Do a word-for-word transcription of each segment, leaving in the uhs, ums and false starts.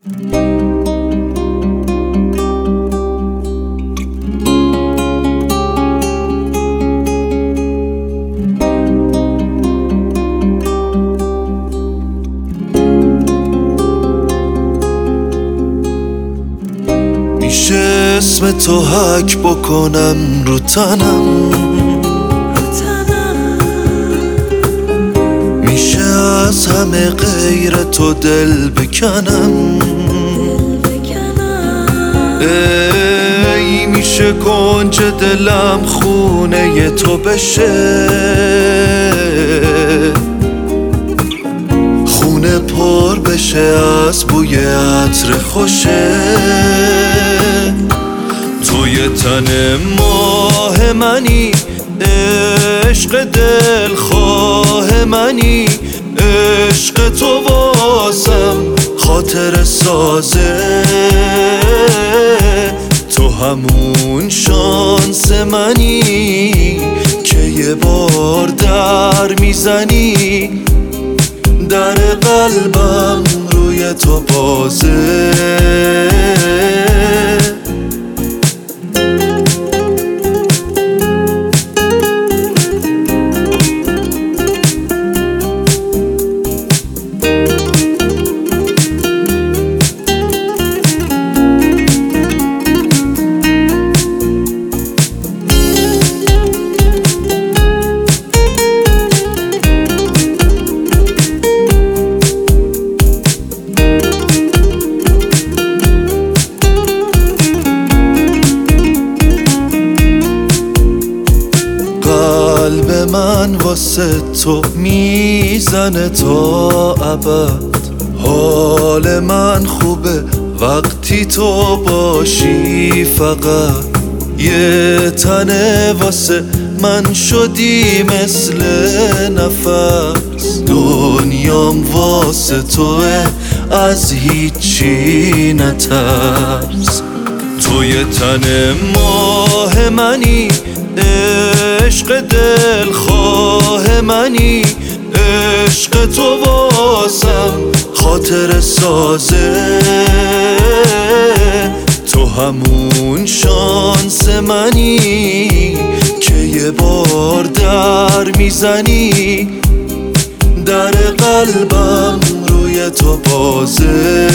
میشه اسم تو حک بکنم رو تنم، میشه از همه غیر تو دل بکنم. ای میشه گنج دلم خونه تو بشه، خونه پر بشه از بوی عطر خوشه. تو یه تن ماه منی، عشق دل خواه منی، عشق تو واسم خاطر سازه. تو همون شانس منی که یه بار در میزنی، در قلبم روی تو بازه. قلب من واسه تو میزنه تا ابد، حال من خوبه وقتی تو باشی. فقط یه تنه واسه من شدی مثل نفس، دنیام واسه توه از هیچی نترس. تو یه تن ماه منی، عشق دل خواه منی، عشق تو واسم خاطر سازه. تو همون شانس منی که یه بار در میزنی، در قلبم روی تو بازه.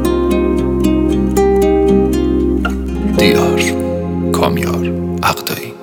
دیار کامیار عقدایی.